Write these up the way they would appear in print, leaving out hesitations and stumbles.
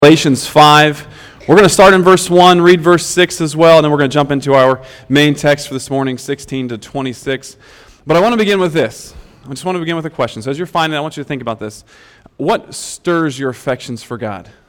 Galatians 5. We're going to start in verse 1, read verse 6 as well, and then we're going to jump into our main text for this morning, 16 to 26. But I want to begin with this. I just want to begin with a question. So as you're finding it, I want you to think about this. What stirs your affections for God? You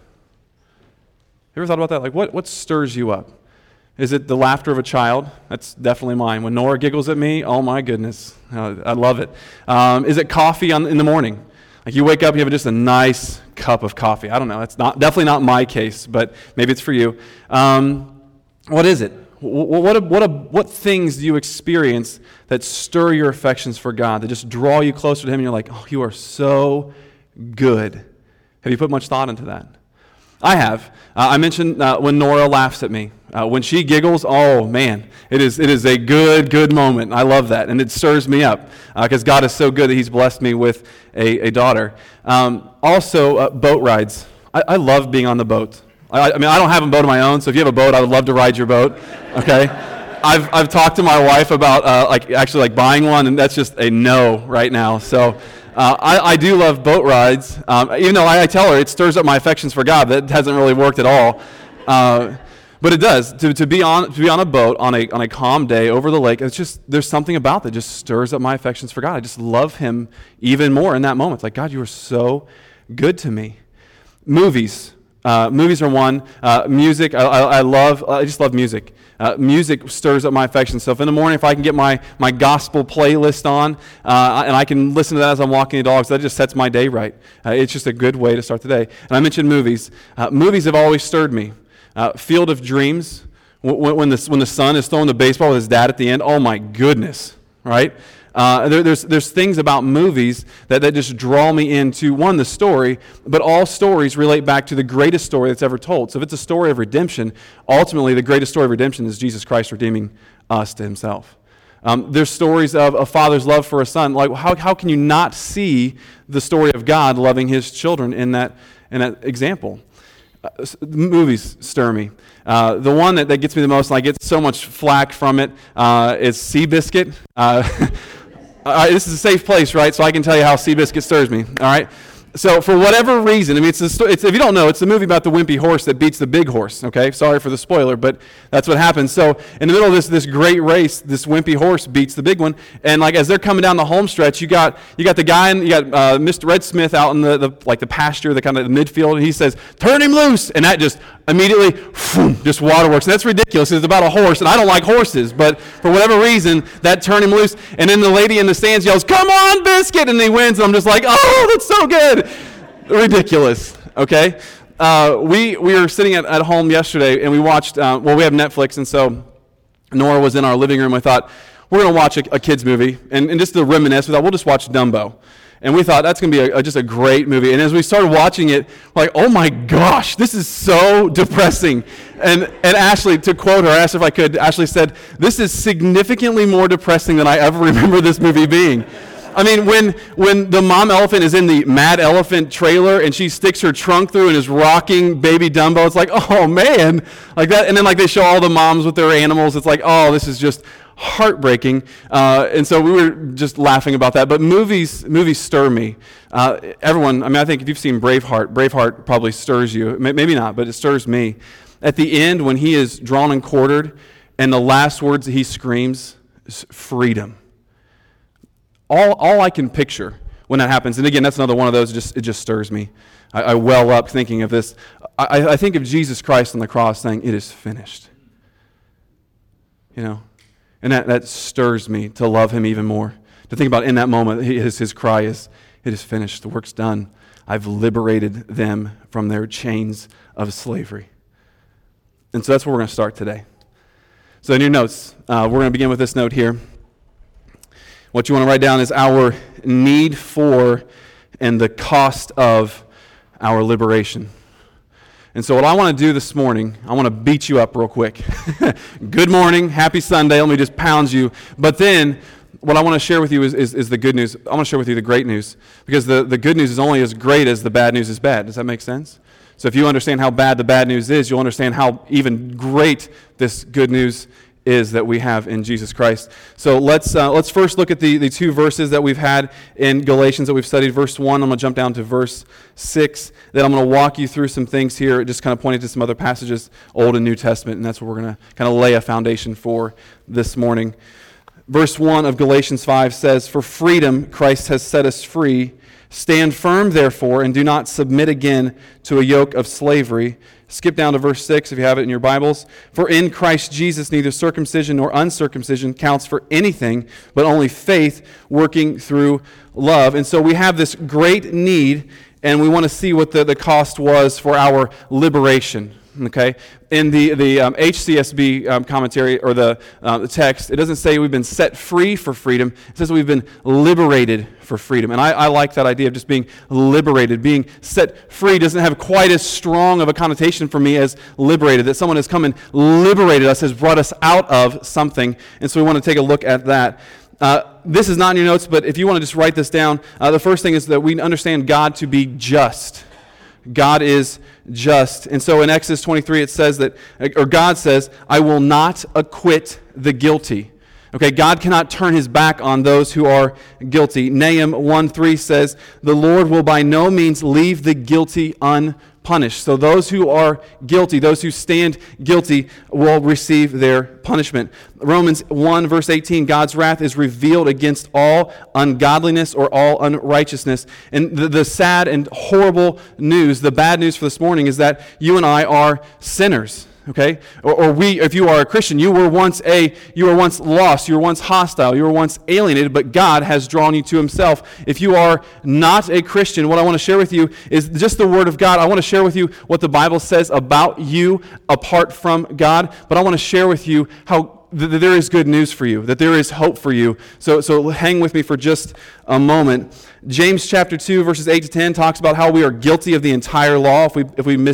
ever thought about that? Like, what stirs you up? Is it the laughter of a child? That's definitely mine. When Nora giggles at me, oh my goodness, I love it. Is it coffee in the morning? Like you wake up, you have just a nice cup of coffee. I don't know. That's definitely not my case, but maybe it's for you. What is it? What things do you experience that stir your affections for God, that just draw you closer to Him, and you're like, oh, you are so good. Have you put much thought into that? I have. I mentioned when Nora laughs at me. When she giggles, oh man, it is a good moment. I love that, and it stirs me up because God is so good that He's blessed me with a daughter. Also, boat rides. I love being on the boat. I mean, I don't have a boat of my own, so if you have a boat, I would love to ride your boat. Okay, I've talked to my wife about actually buying one, and that's just a no right now. So. I do love boat rides, even though I tell her it stirs up my affections for God. That hasn't really worked at all, but it does. To be on a boat on a calm day over the lake. It's just there's something about that just stirs up my affections for God. I just love Him even more in that moment. It's like, God, you are so good to me. Movies are one. Music, I just love music. Music stirs up my affections. So if in the morning, if I can get my gospel playlist on, and I can listen to that as I'm walking the dogs, that just sets my day right. It's just a good way to start the day. And I mentioned movies. Movies have always stirred me. Field of Dreams, when the son is throwing the baseball with his dad at the end, oh my goodness, right? There's things about movies that just draw me into, one, the story, but all stories relate back to the greatest story that's ever told. So if it's a story of redemption, ultimately the greatest story of redemption is Jesus Christ redeeming us to Himself. There's stories of a father's love for a son. Like how can you not see the story of God loving His children in that example? Movies stir me. The one that gets me the most, and I get so much flack from it, is Seabiscuit. This is a safe place, right? So I can tell you how Seabiscuit stirs me, all right? So for whatever reason, I mean, it's if you don't know, it's a movie about the wimpy horse that beats the big horse, okay? Sorry for the spoiler, but that's what happens. So in the middle of this great race, this wimpy horse beats the big one, and as they're coming down the home stretch, you got the guy, and you got Mr. Red Smith out in the pasture, the kind of the midfield, and he says, "Turn him loose," and that just immediately, just waterworks. And that's ridiculous. It's about a horse, and I don't like horses, but for whatever reason, that turn him loose. And then the lady in the stands yells, "Come on, Biscuit!" And he wins, and I'm just like, oh, that's so good. Ridiculous, okay? We were sitting at home yesterday, and we watched, we have Netflix, and so Nora was in our living room. I thought, we're going to watch a kid's movie, and just to reminisce, we thought, we'll just watch Dumbo. And we thought, that's going to be just a great movie. And as we started watching it, we're like, oh my gosh, this is so depressing. And Ashley, to quote her, I asked if I could, Ashley said, this is significantly more depressing than I ever remember this movie being. I mean, when the mom elephant is in the Mad Elephant trailer and she sticks her trunk through and is rocking baby Dumbo, it's like, oh man, like that. And then they show all the moms with their animals. It's like, oh, this is just heartbreaking. And so we were just laughing about that. But movies stir me. Everyone, I mean, I think if you've seen Braveheart probably stirs you. Maybe not, but it stirs me. At the end, when he is drawn and quartered, and the last words that he screams is freedom. All I can picture when that happens, and again, that's another one of those, it just stirs me. I well up thinking of this. I think of Jesus Christ on the cross saying, "It is finished." You know? And that stirs me to love Him even more. To think about in that moment, his cry is, "It is finished. The work's done. I've liberated them from their chains of slavery." And so that's where we're going to start today. So in your notes, we're going to begin with this note here. What you want to write down is our need for and the cost of our liberation. And so what I want to do this morning, I want to beat you up real quick. Good morning, happy Sunday, let me just pound you. But then what I want to share with you is the good news. I want to share with you the great news, because the good news is only as great as the bad news is bad. Does that make sense? So if you understand how bad the bad news is, you'll understand how even great this good news is that we have in Jesus Christ. So let's first look at the two verses that we've had in Galatians that we've studied. Verse 1, I'm going to jump down to verse 6. Then I'm going to walk you through some things here, just kind of pointing to some other passages, Old and New Testament, and that's what we're going to kind of lay a foundation for this morning. Verse 1 of Galatians 5 says, "For freedom Christ has set us free. Stand firm, therefore, and do not submit again to a yoke of slavery." Skip down to verse 6 if you have it in your Bibles. "For in Christ Jesus neither circumcision nor uncircumcision counts for anything, but only faith working through love." And so we have this great need, and we want to see what the cost was for our liberation. Okay, in the HCSB commentary or the text, it doesn't say we've been set free for freedom. It says we've been liberated for freedom. And I like that idea of just being liberated. Being set free doesn't have quite as strong of a connotation for me as liberated. That someone has come and liberated us, has brought us out of something. And so we want to take a look at that. This is not in your notes, but if you want to just write this down, the first thing is that we understand God to be just. God is just. And so in Exodus 23 it says that, or God says, "I will not acquit the guilty." Okay, God cannot turn his back on those who are guilty. Nahum 1:3 says, "The Lord will by no means leave the guilty unpunished." So those who are guilty, those who stand guilty, will receive their punishment. Romans 1 verse 18, God's wrath is revealed against all ungodliness or all unrighteousness. And the sad and horrible news, the bad news for this morning, is that you and I are sinners. Okay, or we, if you are a Christian, you were once lost, you were once hostile, you were once alienated, but God has drawn you to himself. If you are not a Christian, what I want to share with you is just the Word of God. I want to share with you what the Bible says about you apart from God, but I want to share with you how that there is good news for you, that there is hope for you. So hang with me for just a moment. James chapter 2 verses 8 to 10 talks about how we are guilty of the entire law. If we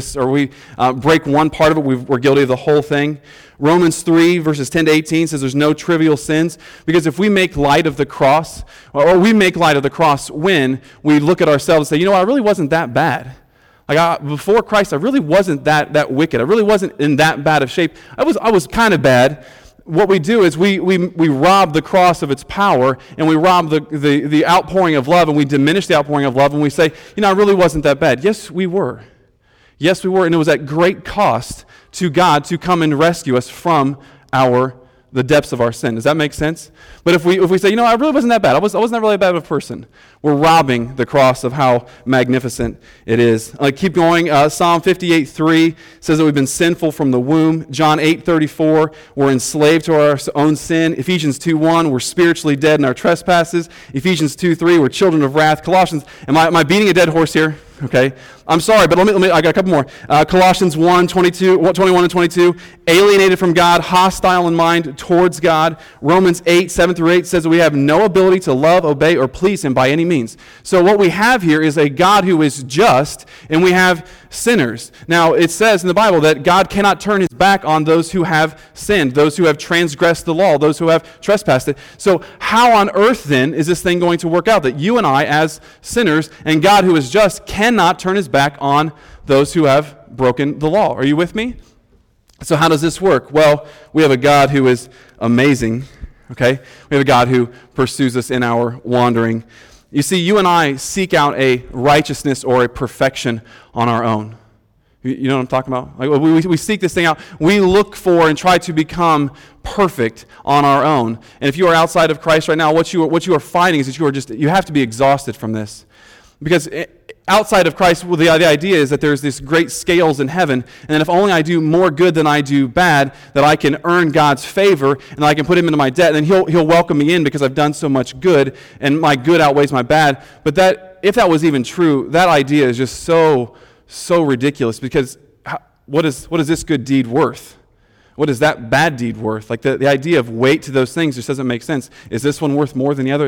break one part of it, we're guilty of the whole thing. Romans 3 verses 10 to 18 says there's no trivial sins, because if we make light of the cross, or we make light of the cross when we look at ourselves and say, I really wasn't that bad. Before Christ, I really wasn't that wicked. I really wasn't in that bad of shape. I was kind of bad. What we do is we rob the cross of its power, and we rob the outpouring of love, and we diminish the outpouring of love, and we say, I really wasn't that bad. Yes, we were. Yes, we were, and it was at great cost to God to come and rescue us from the depths of our sin. Does that make sense? But if we say, I really wasn't that bad. I wasn't really that bad of a person. We're robbing the cross of how magnificent it is. Keep going. Psalm 58:3 says that we've been sinful from the womb. John 8:34, we're enslaved to our own sin. Ephesians 2:1, we're spiritually dead in our trespasses. Ephesians 2:3, we're children of wrath. Colossians, am I beating a dead horse here? Okay, I'm sorry, but let me. I got a couple more. Colossians 1:21 and 22, alienated from God, hostile in mind towards God. Romans 8:7-8 says that we have no ability to love, obey, or please him by any means. So what we have here is a God who is just, and we have sinners. Now, it says in the Bible that God cannot turn his back on those who have sinned, those who have transgressed the law, those who have trespassed it. So how on earth then is this thing going to work out, that you and I as sinners and God who is just cannot turn his back on those who have broken the law? Are you with me? So how does this work? Well, we have a God who is amazing, okay? We have a God who pursues us in our wandering. You see, you and I seek out a righteousness or a perfection on our own. You know what I'm talking about? We seek this thing out. We look for and try to become perfect on our own. And if you are outside of Christ right now, what you are finding is that you have to be exhausted from this. Because outside of Christ, the idea is that there's this great scales in heaven, and then if only I do more good than I do bad, that I can earn God's favor, and I can put him into my debt, and then he'll welcome me in because I've done so much good, and my good outweighs my bad. But if that was even true, that idea is just so ridiculous, because what is this good deed worth? What is that bad deed worth? The idea of weight to those things just doesn't make sense. Is this one worth more than the other?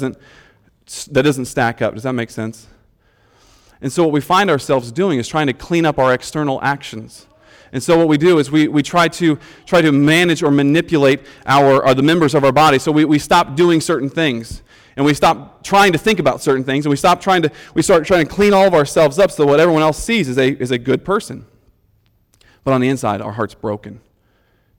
That doesn't stack up. Does that make sense? And so what we find ourselves doing is trying to clean up our external actions. And so what we do is we try to manage or manipulate the members of our body. So we stop doing certain things, and we stop trying to think about certain things, and we start trying to clean all of ourselves up so that what everyone else sees is a good person. But on the inside, our heart's broken.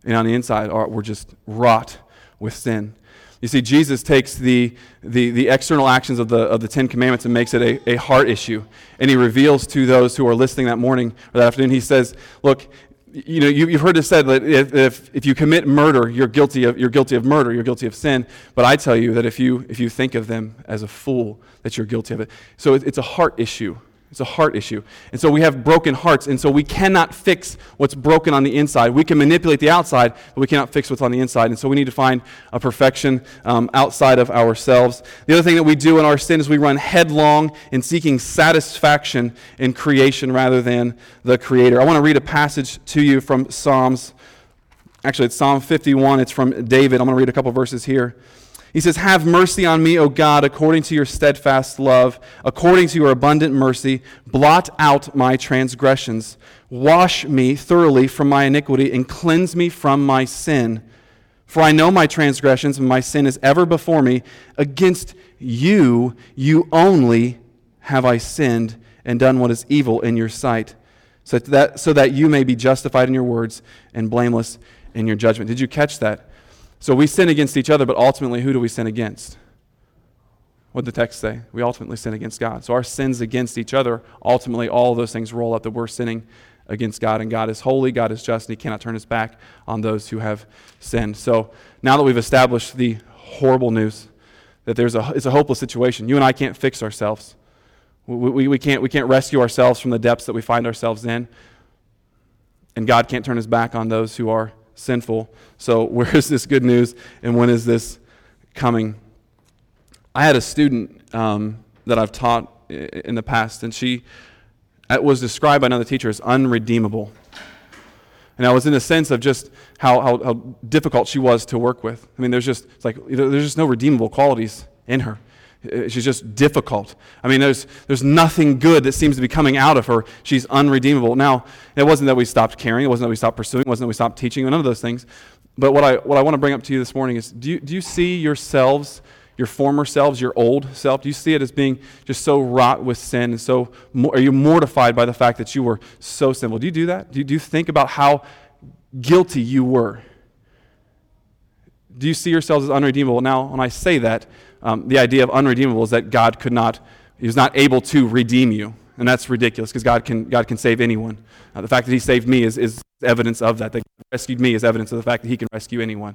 and on the inside we're just wrought with sin. You see, Jesus takes the external actions of the Ten Commandments and makes it a heart issue. And he reveals to those who are listening that morning or that afternoon, he says, look, you've heard it said that if you commit murder, you're guilty of murder, you're guilty of sin. But I tell you that if you think of them as a fool, that you're guilty of it. So it's a heart issue. It's a heart issue. And so we have broken hearts, and so we cannot fix what's broken on the inside. We can manipulate the outside, but we cannot fix what's on the inside. And so we need to find a perfection outside of ourselves. The other thing that we do in our sin is we run headlong in seeking satisfaction in creation rather than the Creator. I want to read a passage to you from Psalms. Actually, it's Psalm 51. It's from David. I'm going to read a couple verses here. He says, "Have mercy on me, O God, according to your steadfast love, according to your abundant mercy. Blot out my transgressions. Wash me thoroughly from my iniquity and cleanse me from my sin. For I know my transgressions, and my sin is ever before me. Against you, you only have I sinned and done what is evil in your sight, so that you may be justified in your words and blameless in your judgment." Did you catch that? So we sin against each other, but ultimately, who do we sin against? What did the text say? We ultimately sin against God. So our sins against each other, ultimately, all of those things roll up that we're sinning against God. And God is holy, God is just, and He cannot turn His back on those who have sinned. So now that we've established the horrible news that it's a hopeless situation, you and I can't fix ourselves. We can't rescue ourselves from the depths that we find ourselves in. And God can't turn His back on those who are sinful. So where is this good news, and when is this coming? I had a student that I've taught in the past, and she was described by another teacher as unredeemable. And I was in a sense of just how difficult she was to work with. I mean, there's just no redeemable qualities in her. She's just difficult. I mean, there's nothing good that seems to be coming out of her. She's unredeemable. Now, it wasn't that we stopped caring. It wasn't that we stopped pursuing. It wasn't that we stopped teaching. None of those things. But what I want to bring up to you this morning is, do you see yourselves, your former selves, your old self? Do you see it as being just so wrought with sin? And so, are you mortified by the fact that you were so sinful? Do you do that? Do you think about how guilty you were? Do you see yourselves as unredeemable? Now, when I say that, the idea of unredeemable is that He was not able to redeem you. And that's ridiculous, because God can save anyone. The fact that He saved me is evidence of that. That God rescued me is evidence of the fact that He can rescue anyone.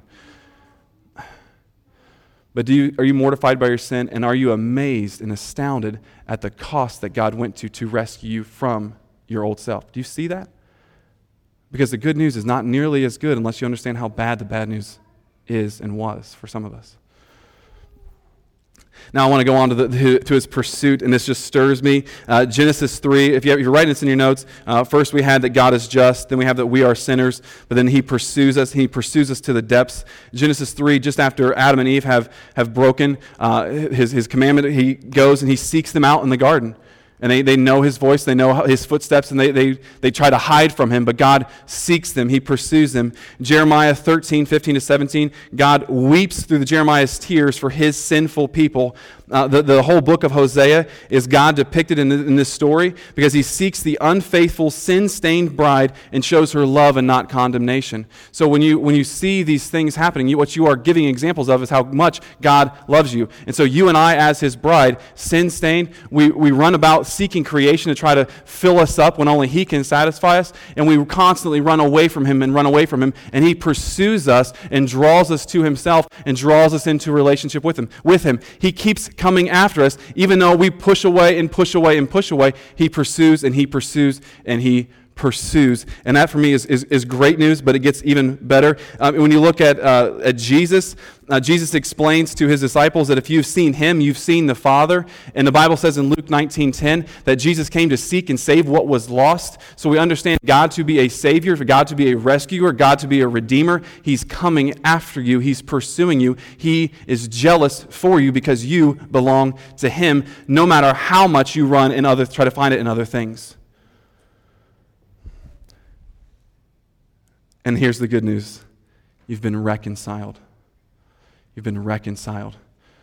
But are you mortified by your sin, and are you amazed and astounded at the cost that God went to rescue you from your old self? Do you see that? Because the good news is not nearly as good unless you understand how bad the bad news is and was for some of us. Now I want to go on to His pursuit, and this just stirs me. Genesis 3, if you're writing this in your notes, first we had that God is just, then we have that we are sinners, but then He pursues us. He pursues us to the depths. Genesis 3, just after Adam and Eve have broken His commandment, He goes and He seeks them out in the garden. And they know His voice, they know His footsteps, and they try to hide from Him, but God seeks them, He pursues them. Jeremiah 13:15-17, God weeps through Jeremiah's tears for His sinful people. The whole book of Hosea is God depicted in this story, because He seeks the unfaithful, sin-stained bride and shows her love and not condemnation. So when you see these things happening, what you are giving examples of is how much God loves you. And so you and I, as His bride, sin-stained, we run about seeking creation to try to fill us up when only He can satisfy us, and we constantly run away from Him, and He pursues us and draws us to Himself and draws us into relationship with Him. He keeps coming after us, even though we push away and push away and push away. He pursues and He pursues and He pursues. And that for me is great news, but it gets even better. When you look at Jesus, Jesus explains to His disciples that if you've seen Him, you've seen the Father. And the Bible says in Luke 19:10 that Jesus came to seek and save what was lost. So we understand God to be a Savior, for God to be a rescuer, God to be a Redeemer. He's coming after you. He's pursuing you. He is jealous for you because you belong to Him, no matter how much you run and try to find it in other things. And here's the good news. You've been reconciled. You've been reconciled.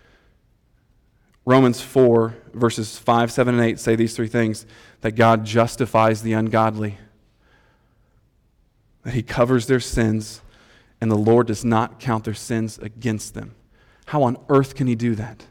Romans 4, verses 5, 7, and 8 say these three things: that God justifies the ungodly, that He covers their sins, and the Lord does not count their sins against them. How on earth can he do that?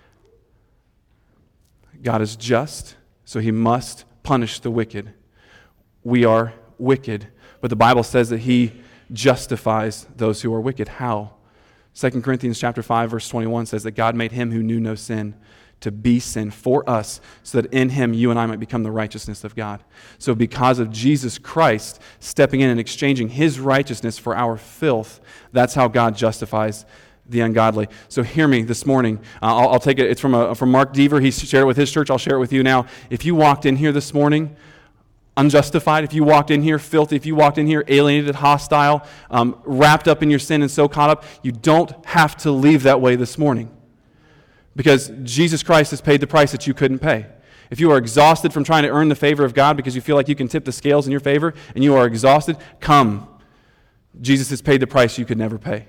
God is just, so he must punish the wicked. We are wicked, but the Bible says that he justifies those who are wicked. How? 2 Corinthians chapter 5, verse 21 says that God made him who knew no sin to be sin for us, so that in him you and I might become the righteousness of God. So because of Jesus Christ stepping in and exchanging his righteousness for our filth, that's how God justifies the ungodly. So hear me this morning. I'll take it. It's from Mark Deaver. He shared it with his church. I'll share it with you now. If you walked in here this morning unjustified, if you walked in here filthy, if you walked in here alienated, hostile, wrapped up in your sin and so caught up, you don't have to leave that way this morning. Because Jesus Christ has paid the price that you couldn't pay. If you are exhausted from trying to earn the favor of God because you feel like you can tip the scales in your favor and you are exhausted, come. Jesus has paid the price you could never pay.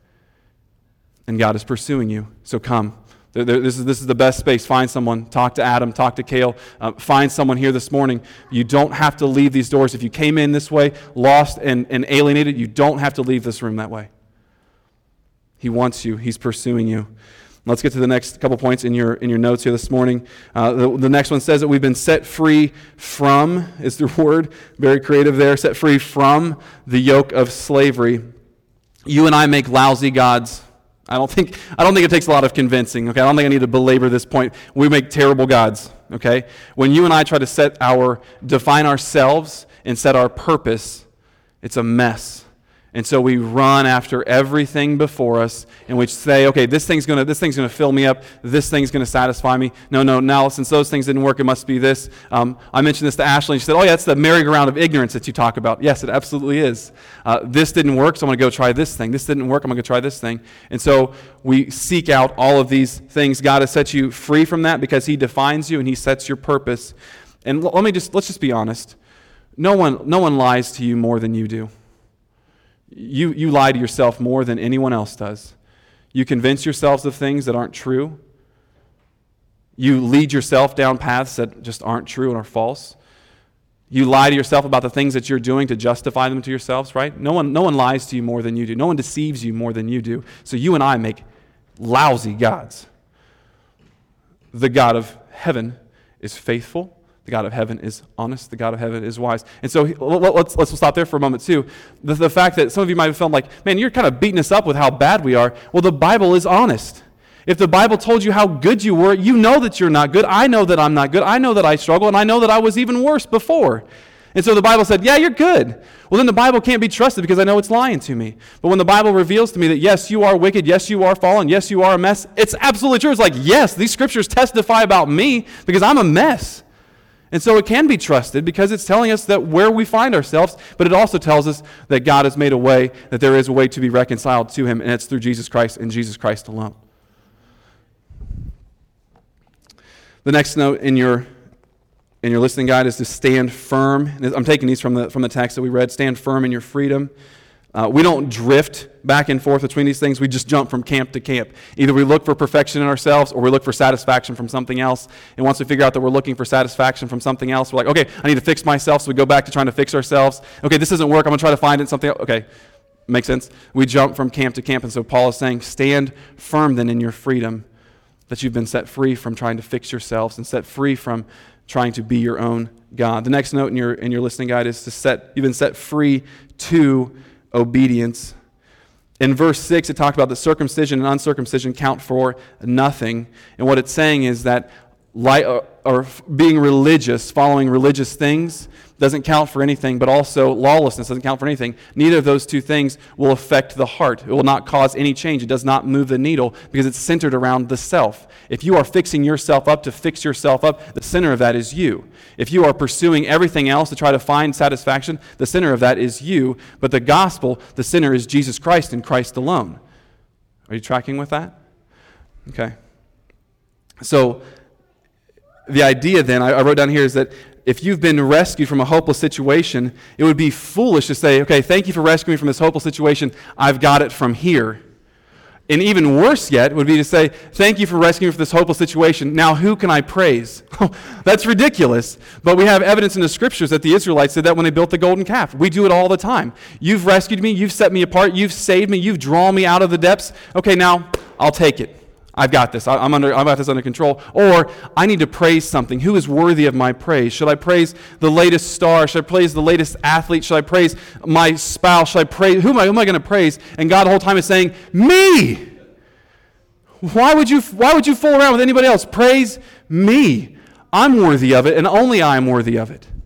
And God is pursuing you, so come. This is the best space. Find someone. Talk to Adam. Talk to Cale. Find someone here this morning. You don't have to leave these doors. If you came in this way, lost and alienated, you don't have to leave this room that way. He wants you. He's pursuing you. Let's get to the next couple points in your notes here this morning. The next one says that we've been set free from, is the word, very creative there, set free from the yoke of slavery. You and I make lousy gods. I don't think it takes a lot of convincing, okay? I don't think I need to belabor this point. We make terrible gods, okay? When you and I try to define ourselves and set our purpose, it's a mess. And so we run after everything before us, and we say, okay, this thing's gonna fill me up. This thing's gonna satisfy me. No, now since those things didn't work, it must be this. I mentioned this to Ashley, and she said, oh yeah, it's the merry-go-round of ignorance that you talk about. Yes, it absolutely is. This didn't work, so I'm gonna go try this thing. This didn't work, I'm gonna go try this thing. And so we seek out all of these things. God has set you free from that because he defines you and he sets your purpose. And let's just be honest. No one lies to you more than you do. You lie to yourself more than anyone else does. You convince yourselves of things that aren't true. You lead yourself down paths that just aren't true and are false. You lie to yourself about the things that you're doing to justify them to yourselves, right? No one lies to you more than you do. No one deceives you more than you do. So you and I make lousy gods. The God of heaven is faithful. The God of heaven is honest. The God of heaven is wise. And so let's stop there for a moment too. The fact that some of you might have felt like, man, you're kind of beating us up with how bad we are. Well, the Bible is honest. If the Bible told you how good you were, you know that you're not good. I know that I'm not good. I know that I struggle, and I know that I was even worse before. And so the Bible said, yeah, you're good. Well, then the Bible can't be trusted because I know it's lying to me. But when the Bible reveals to me that, yes, you are wicked, yes, you are fallen, yes, you are a mess, it's absolutely true. It's like, yes, these scriptures testify about me because I'm a mess. And so it can be trusted because it's telling us that where we find ourselves, but it also tells us that God has made a way, that there is a way to be reconciled to him, and it's through Jesus Christ and Jesus Christ alone. The next note in your listening guide is to stand firm. I'm taking these from the text that we read. Stand firm in your freedom. We don't drift back and forth between these things. We just jump from camp to camp. Either we look for perfection in ourselves or we look for satisfaction from something else. And once we figure out that we're looking for satisfaction from something else, we're like, okay, I need to fix myself. So we go back to trying to fix ourselves. Okay, this doesn't work. I'm going to try to find it in something else. Okay, makes sense. We jump from camp to camp. And so Paul is saying, stand firm then in your freedom, that you've been set free from trying to fix yourselves and set free from trying to be your own God. The next note in your listening guide is you've been set free to obedience. In verse 6, it talked about that circumcision and uncircumcision count for nothing. And what it's saying is that being religious, following religious things, doesn't count for anything, but also lawlessness doesn't count for anything. Neither of those two things will affect the heart. It will not cause any change. It does not move the needle because it's centered around the self. If you are fixing yourself up to fix yourself up, the center of that is you. If you are pursuing everything else to try to find satisfaction, the center of that is you. But the gospel, the center is Jesus Christ and Christ alone. Are you tracking with that? Okay. So the idea then, I wrote down here, is that if you've been rescued from a hopeless situation, it would be foolish to say, okay, thank you for rescuing me from this hopeless situation. I've got it from here. And even worse yet would be to say, thank you for rescuing me from this hopeless situation. Now who can I praise? That's ridiculous. But we have evidence in the scriptures that the Israelites did that when they built the golden calf. We do it all the time. You've rescued me. You've set me apart. You've saved me. You've drawn me out of the depths. Okay, now I'll take it. I've got this. I've got this under control. Or I need to praise something. Who is worthy of my praise? Should I praise the latest star? Should I praise the latest athlete? Should I praise my spouse? Should I praise who am I going to praise? And God the whole time is saying, me. Why would you fool around with anybody else? Praise me. I'm worthy of it, and only I am worthy of it.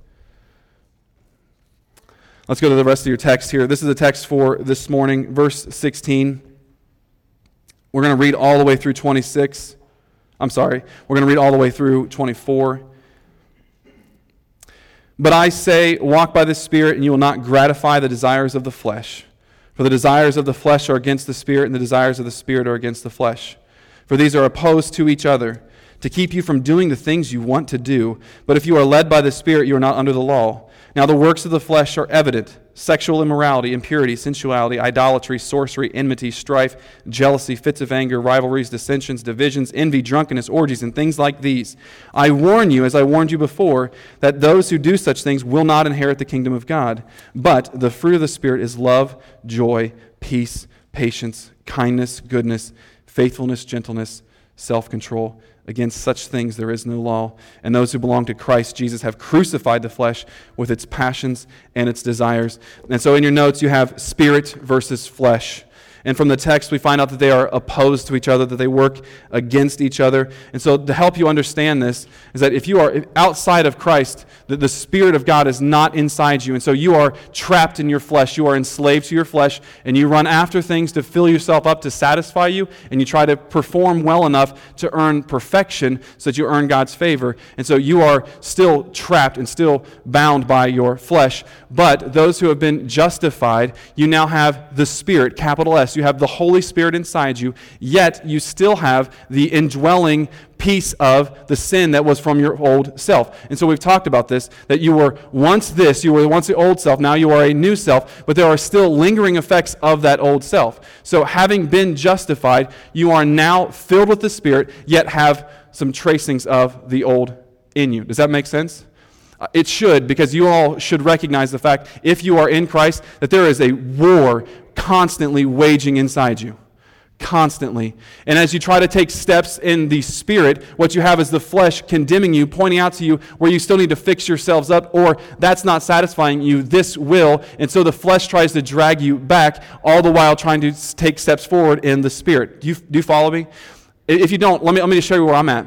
Let's go to the rest of your text here. This is a text for this morning, verse 16. We're going to read all the way through 26. We're going to read all the way through 24. But I say, walk by the Spirit, and you will not gratify the desires of the flesh. For the desires of the flesh are against the Spirit, and the desires of the Spirit are against the flesh. For these are opposed to each other, to keep you from doing the things you want to do. But if you are led by the Spirit, you are not under the law. Now the works of the flesh are evident: sexual immorality, impurity, sensuality, idolatry, sorcery, enmity, strife, jealousy, fits of anger, rivalries, dissensions, divisions, envy, drunkenness, orgies, and things like these. I warn you, as I warned you before, that those who do such things will not inherit the kingdom of God. But the fruit of the Spirit is love, joy, peace, patience, kindness, goodness, faithfulness, gentleness, self-control. Against such things there is no law. And those who belong to Christ Jesus have crucified the flesh with its passions and its desires. And so in your notes you have spirit versus flesh. And from the text we find out that they are opposed to each other, that they work against each other. And so to help you understand this is that if you are outside of Christ, the Spirit of God is not inside you. And so you are trapped in your flesh. You are enslaved to your flesh, and you run after things to fill yourself up, to satisfy you, and you try to perform well enough to earn perfection so that you earn God's favor. And so you are still trapped and still bound by your flesh. But those who have been justified, you now have the Spirit, capital S. You have the Holy Spirit inside you, yet you still have the indwelling piece of the sin that was from your old self. And so we've talked about this, that you were once the old self, now you are a new self, but there are still lingering effects of that old self. So having been justified, you are now filled with the Spirit, yet have some tracings of the old in you. Does that make sense? It should, because you all should recognize the fact, if you are in Christ, that there is a war constantly waging inside you. Constantly. And as you try to take steps in the Spirit, what you have is the flesh condemning you, pointing out to you where you still need to fix yourselves up, or that's not satisfying you, this will. And so the flesh tries to drag you back, all the while trying to take steps forward in the Spirit. Do you follow me? If you don't, let me just show you where I'm at.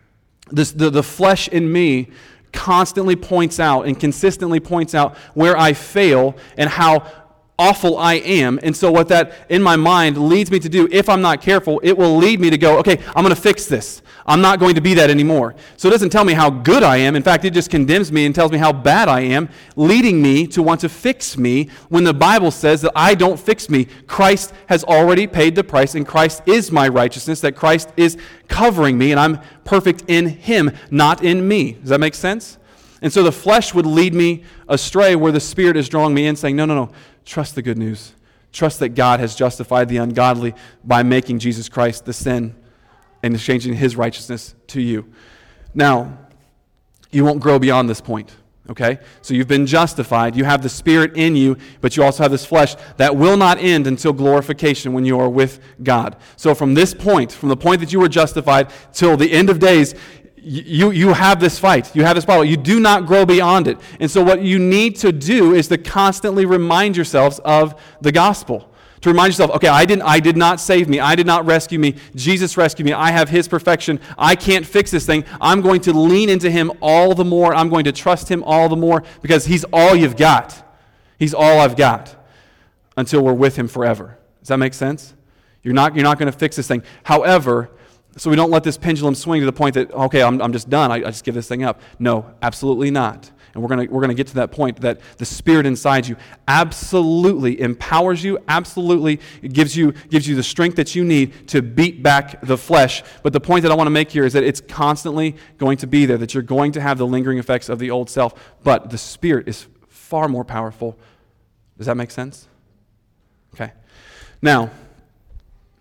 The flesh in me constantly points out and consistently points out where I fail and how awful I am. And so what that in my mind leads me to do, if I'm not careful, it will lead me to go, okay, I'm going to fix this. I'm not going to be that anymore. So it doesn't tell me how good I am. In fact, it just condemns me and tells me how bad I am, leading me to want to fix me when the Bible says that I don't fix me. Christ has already paid the price, and Christ is my righteousness, that Christ is covering me, and I'm perfect in Him, not in me. Does that make sense? And so the flesh would lead me astray where the Spirit is drawing me in, saying, no. Trust the good news. Trust that God has justified the ungodly by making Jesus Christ the sin and exchanging His righteousness to you. Now, you won't grow beyond this point, okay? So you've been justified. You have the Spirit in you, but you also have this flesh that will not end until glorification when you are with God. So from this point, from the point that you were justified till the end of days, you have this fight. You have this battle. You do not grow beyond it. And so what you need to do is to constantly remind yourselves of the gospel. To remind yourself, okay, I did not save me. I did not rescue me. Jesus rescued me. I have His perfection. I can't fix this thing. I'm going to lean into Him all the more. I'm going to trust Him all the more because He's all you've got. He's all I've got until we're with Him forever. Does that make sense? You're not going to fix this thing. However, so we don't let this pendulum swing to the point that, okay, I'm just done. I just give this thing up. No, absolutely not. And we're gonna get to that point that the Spirit inside you absolutely empowers you, absolutely gives you the strength that you need to beat back the flesh. But the point that I want to make here is that it's constantly going to be there, that you're going to have the lingering effects of the old self. But the Spirit is far more powerful. Does that make sense? Okay. Now,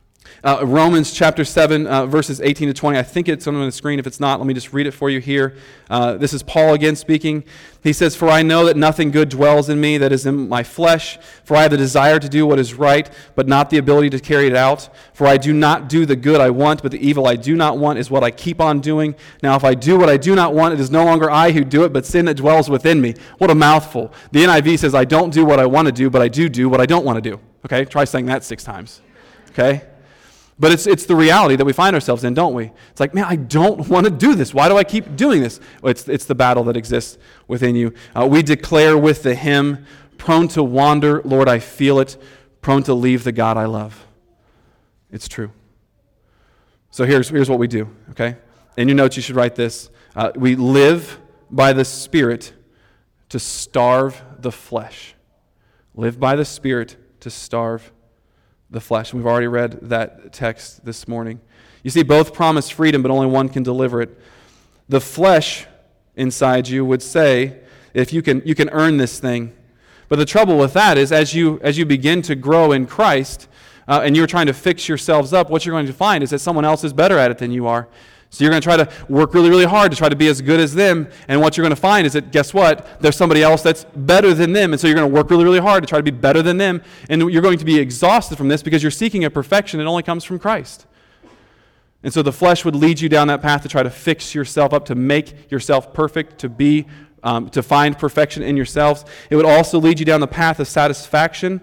Romans chapter 7, verses 18 to 20. I think it's on the screen. If it's not, let me just read it for you here. This is Paul again speaking. He says, "For I know that nothing good dwells in me, that is in my flesh. For I have the desire to do what is right, but not the ability to carry it out. For I do not do the good I want, but the evil I do not want is what I keep on doing. Now if I do what I do not want, it is no longer I who do it, but sin that dwells within me." What a mouthful. The NIV says, "I don't do what I want to do, but I do what I don't want to do." Okay, try saying that 6 times. Okay? But it's the reality that we find ourselves in, don't we? It's like, man, I don't want to do this. Why do I keep doing this? Well, it's the battle that exists within you. We declare with the hymn, "Prone to wander, Lord, I feel it. Prone to leave the God I love." It's true. So here's what we do, okay? In your notes, you should write this. We live by the Spirit to starve the flesh. Live by the Spirit to starve the flesh. And we've already read that text this morning. You see, both promise freedom, but only one can deliver it. The flesh inside you would say, if you can earn this thing. But the trouble with that is, as you begin to grow in Christ, and you're trying to fix yourselves up, what you're going to find is that someone else is better at it than you are. So you're going to try to work really, really hard to try to be as good as them. And what you're going to find is that, guess what? There's somebody else that's better than them. And so you're going to work really, really hard to try to be better than them. And you're going to be exhausted from this because you're seeking a perfection that only comes from Christ. And so the flesh would lead you down that path to try to fix yourself up, to make yourself perfect, to find perfection in yourselves. It would also lead you down the path of satisfaction.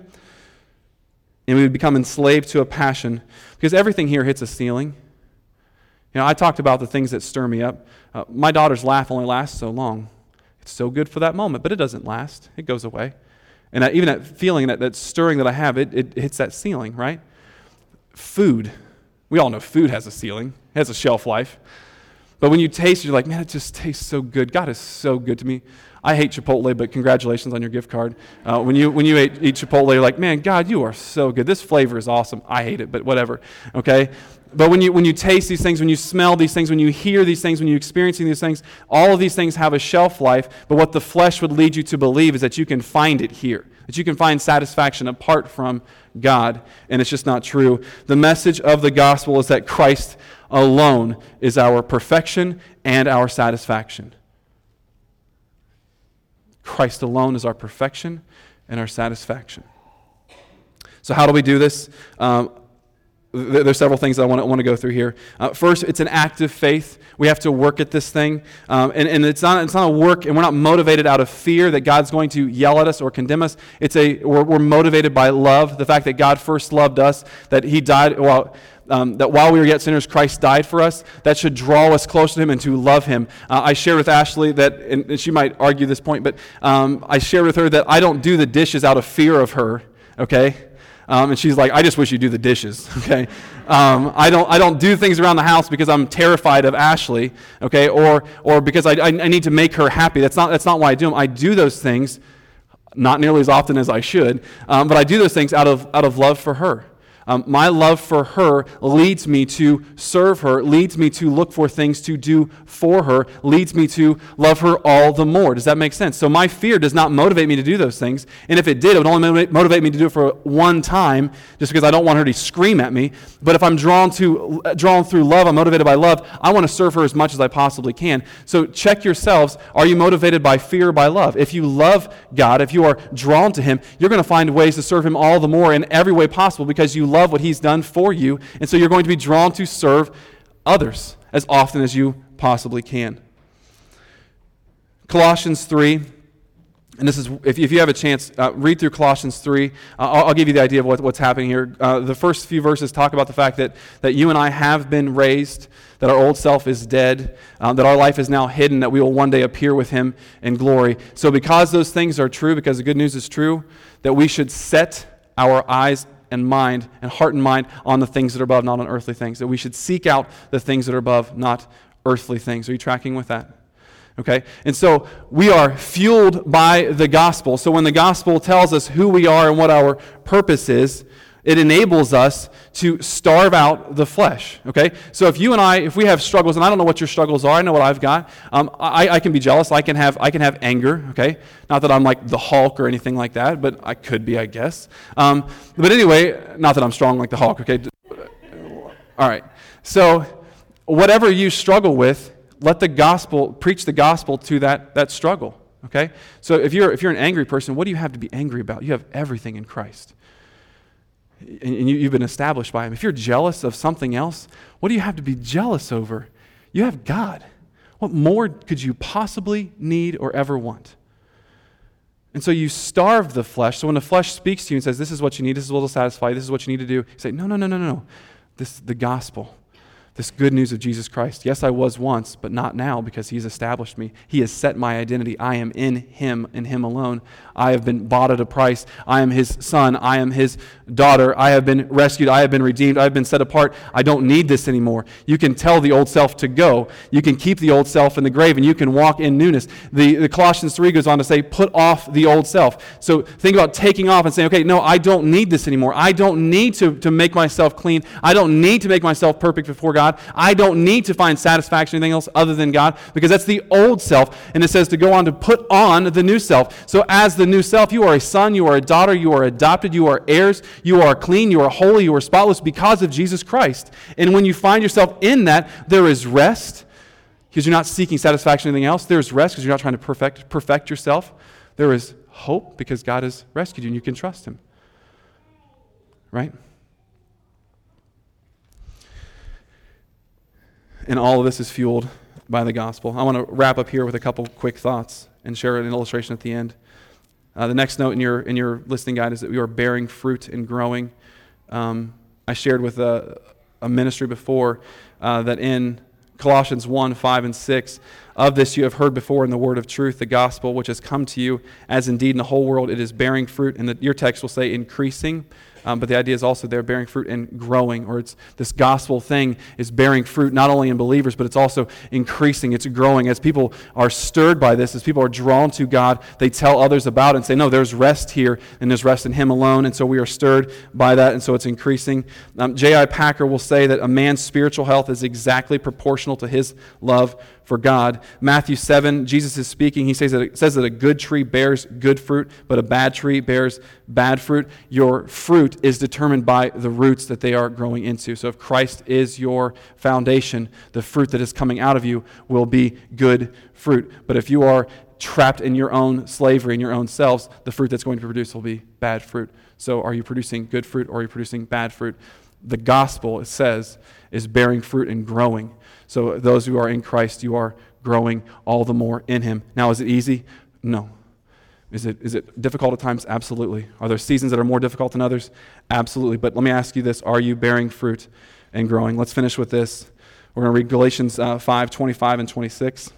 And we would become enslaved to a passion. Because everything here hits a ceiling. You know, I talked about the things that stir me up. My daughter's laugh only lasts so long. It's so good for that moment, but it doesn't last. It goes away. And even that feeling, that stirring that I have, it hits that ceiling, right? Food. We all know food has a ceiling. It has a shelf life. But when you taste it, you're like, man, it just tastes so good. God is so good to me. I hate Chipotle, but congratulations on your gift card. When you eat Chipotle, you're like, man, God, you are so good. This flavor is awesome. I hate it, but whatever. Okay? But when you taste these things, when you smell these things, when you hear these things, when you're experiencing these things, all of these things have a shelf life. But what the flesh would lead you to believe is that you can find it here, that you can find satisfaction apart from God, and it's just not true. The message of the gospel is that Christ alone is our perfection and our satisfaction. Christ alone is our perfection and our satisfaction. So how do we do this? There's several things that I want to go through here. First, it's an act of faith. We have to work at this thing. And it's not a work, and we're not motivated out of fear that God's going to yell at us or condemn us. We're motivated by love, the fact that God first loved us, that He died, that while we were yet sinners, Christ died for us. That should draw us closer to Him and to love Him. I shared with Ashley that, and she might argue this point, but I shared with her that I don't do the dishes out of fear of her, okay? And she's like, I just wish you'd do the dishes, okay? I don't do things around the house because I'm terrified of Ashley, okay? Or because I need to make her happy. That's not why I do them. I do those things, not nearly as often as I should, but I do those things out of love for her. My love for her leads me to serve her, leads me to look for things to do for her, leads me to love her all the more. Does that make sense? So my fear does not motivate me to do those things. And if it did, it would only motivate me to do it for one time, just because I don't want her to scream at me. But if I'm drawn through love, I'm motivated by love, I want to serve her as much as I possibly can. So check yourselves. Are you motivated by fear or by love? If you love God, if you are drawn to Him, you're going to find ways to serve Him all the more in every way possible because you love what He's done for you, and so you're going to be drawn to serve others as often as you possibly can. Colossians 3, and this is, if you have a chance, read through Colossians 3. I'll give you the idea of what's happening here. The first few verses talk about the fact that you and I have been raised, that our old self is dead, that our life is now hidden, that we will one day appear with Him in glory. So because those things are true, because the good news is true, that we should set our eyes and mind and heart and mind on the things that are above, not on earthly things. That we should seek out the things that are above, not earthly things. Are you tracking with that? Okay? And so we are fueled by the gospel. So when the gospel tells us who we are and what our purpose is, it enables us to starve out the flesh, okay? So if we have struggles, and I don't know what your struggles are, I know what I've got. I can be jealous. I can have anger, okay? Not that I'm like the Hulk or anything like that, but I could be, I guess. But anyway, not that I'm strong like the Hulk, okay? All right. So whatever you struggle with, let the gospel, preach the gospel to that struggle. Okay? So if you're an angry person, what do you have to be angry about? You have everything in Christ. And you've been established by Him. If you're jealous of something else, what do you have to be jealous over? You have God. What more could you possibly need or ever want? And so you starve the flesh. So when the flesh speaks to you and says, this is what you need, this is what will satisfy you, this is what you need to do, you say, no. This is the gospel. This good news of Jesus Christ. Yes, I was once, but not now, because He's established me. He has set my identity. I am in Him and Him alone. I have been bought at a price. I am His son. I am His daughter. I have been rescued. I have been redeemed. I have been set apart. I don't need this anymore. You can tell the old self to go. You can keep the old self in the grave, and you can walk in newness. The Colossians 3 goes on to say, put off the old self. So think about taking off and saying, okay, no, I don't need this anymore. I don't need to make myself clean. I don't need to make myself perfect before God. I don't need to find satisfaction in anything else other than God, because that's the old self. And it says to go on to put on the new self. So as the new self, you are a son, you are a daughter, you are adopted, you are heirs, you are clean, you are holy, you are spotless because of Jesus Christ. And when you find yourself in that, there is rest, because you're not seeking satisfaction in anything else. There is rest because you're not trying to perfect yourself. There is hope because God has rescued you and you can trust Him. Right? And all of this is fueled by the gospel. I want to wrap up here with a couple quick thoughts and share an illustration at the end. The next note in your listening guide is that we are bearing fruit and growing. I shared with a ministry before that in Colossians 1, 5, and 6, of this you have heard before in the word of truth, the gospel, which has come to you, as indeed in the whole world it is bearing fruit. And your text will say increasing. But the idea is also they're bearing fruit and growing, or it's this gospel thing is bearing fruit not only in believers, but it's also increasing, it's growing. As people are stirred by this, as people are drawn to God, they tell others about it and say, no, there's rest here, and there's rest in Him alone, and so we are stirred by that, and so it's increasing. J.I. Packer will say that a man's spiritual health is exactly proportional to his love for God. Matthew 7, Jesus is speaking. He says that a good tree bears good fruit, but a bad tree bears bad fruit. Your fruit is determined by the roots that they are growing into. So if Christ is your foundation, the fruit that is coming out of you will be good fruit. But if you are trapped in your own slavery, in your own selves, the fruit that's going to produce will be bad fruit. So are you producing good fruit or are you producing bad fruit? The gospel, it says, is bearing fruit and growing. So those who are in Christ, you are growing all the more in Him. Now, is it easy? No. Is it difficult at times? Absolutely. Are there seasons that are more difficult than others? Absolutely. But let me ask you this. Are you bearing fruit and growing? Let's finish with this. We're going to read Galatians 5, 25 and 26.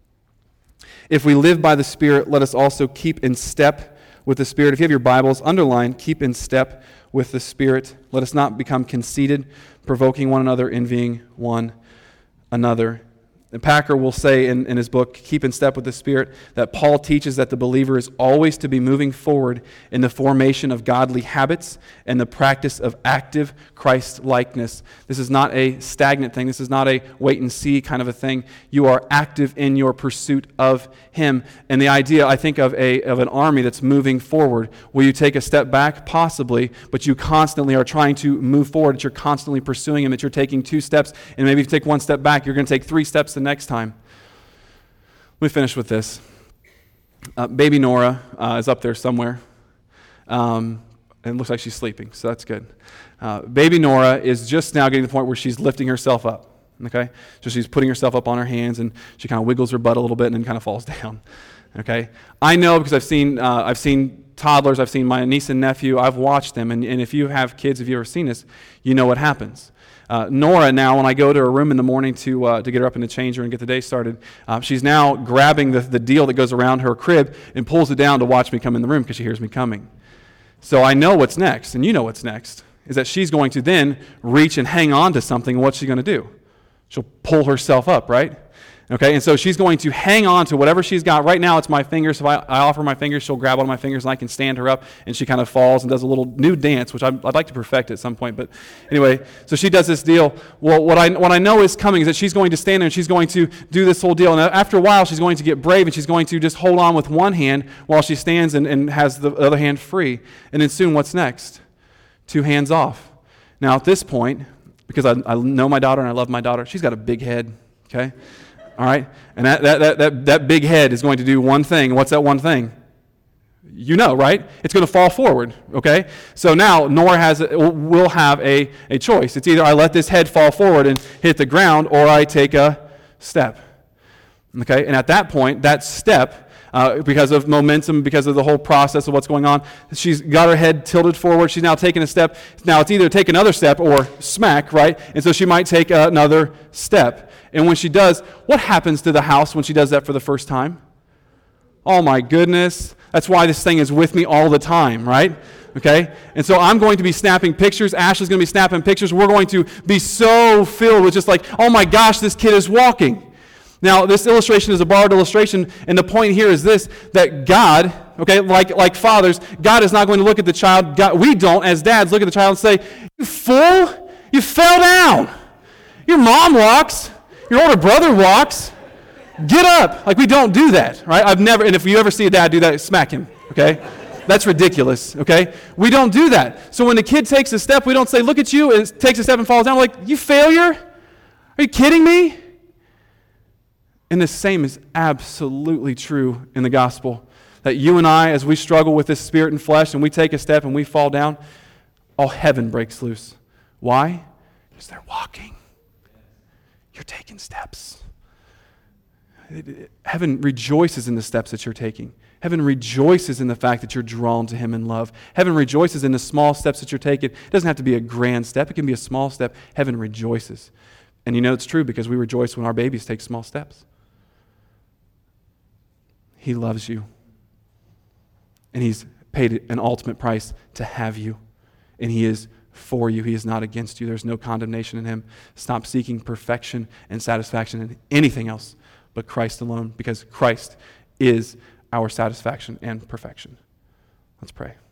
If we live by the Spirit, let us also keep in step with the Spirit. If you have your Bibles, underline, keep in step with the Spirit. Let us not become conceited, provoking one another, envying one another. And Packer will say in his book, Keep in Step with the Spirit, that Paul teaches that the believer is always to be moving forward in the formation of godly habits and the practice of active Christ-likeness. This is not a stagnant thing. This is not a wait-and-see kind of a thing. You are active in your pursuit of Him. And the idea, I think, of an army that's moving forward. Will you take a step back? Possibly, but you constantly are trying to move forward. That you're constantly pursuing Him, that you're taking 2 steps, and maybe if you take 1 step back, you're going to take 3 steps the next time. Let me finish with this. Baby Nora is up there somewhere. And it looks like she's sleeping, so that's good. Baby Nora is just now getting to the point where she's lifting herself up. Okay? So she's putting herself up on her hands, and she kind of wiggles her butt a little bit and then kind of falls down. Okay? I know because I've seen toddlers, I've seen my niece and nephew, I've watched them, and if you have kids, if you've ever seen this, you know what happens. Nora now, when I go to her room in the morning to get her up and to change her and get the day started, she's now grabbing the deal that goes around her crib and pulls it down to watch me come in the room because she hears me coming. So I know what's next, and you know what's next, is that she's going to then reach and hang on to something, and what's she going to do? She'll pull herself up, right? Okay, and so she's going to hang on to whatever she's got. Right now it's my fingers. If I offer my fingers, she'll grab one of my fingers and I can stand her up, and she kind of falls and does a little new dance, which I'd like to perfect at some point. But anyway, so she does this deal. Well, what I know is coming is that she's going to stand there and she's going to do this whole deal. And after a while, she's going to get brave and she's going to just hold on with one hand while she stands and has the other hand free. And then soon, what's next? 2 hands off. Now at this point, because I know my daughter and I love my daughter. She's got a big head, okay? All right? And that big head is going to do one thing. What's that one thing? You know, right? It's going to fall forward, okay? So now Nora will have a choice. It's either I let this head fall forward and hit the ground, or I take a step, okay? And at that point, that step, because of momentum, because of the whole process of what's going on, she's got her head tilted forward. She's now taking a step. Now it's either take another step or smack, right? And so she might take another step. And when she does, what happens to the house when she does that for the first time? Oh my goodness. That's why this thing is with me all the time, right? Okay? And so I'm going to be snapping pictures. Ashley's going to be snapping pictures. We're going to be so filled with just like, oh my gosh, this kid is walking. Now, this illustration is a borrowed illustration, and the point here is this, that God, okay, like fathers, God is not going to look at the child. We don't, as dads, look at the child and say, you fool, you fell down. Your mom walks. Your older brother walks. Get up. Like, we don't do that, right? And if you ever see a dad do that, smack him, okay? That's ridiculous, okay? We don't do that. So when the kid takes a step, we don't say, look at you, and takes a step and falls down. We're like, you failure? Are you kidding me? And the same is absolutely true in the gospel. That you and I, as we struggle with this spirit and flesh, and we take a step and we fall down, all heaven breaks loose. Why? Because they're walking. You're taking steps. Heaven rejoices in the steps that you're taking. Heaven rejoices in the fact that you're drawn to Him in love. Heaven rejoices in the small steps that you're taking. It doesn't have to be a grand step. It can be a small step. Heaven rejoices. And you know it's true because we rejoice when our babies take small steps. He loves you. And He's paid an ultimate price to have you. And He is for you. He is not against you. There's no condemnation in Him. Stop seeking perfection and satisfaction in anything else but Christ alone, because Christ is our satisfaction and perfection. Let's pray.